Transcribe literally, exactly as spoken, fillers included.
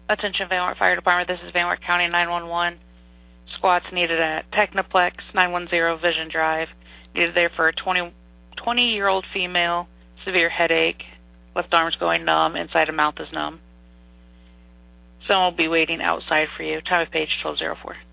Attention Van Wert Fire Department, this is Van Wert County nine one one. Squats needed at Technoplex, nine one zero Vision Drive. Needed there for a twenty-year-old female, severe headache, left arm's going numb, inside of mouth is numb. Someone will be waiting outside for you. Time of page twelve oh four.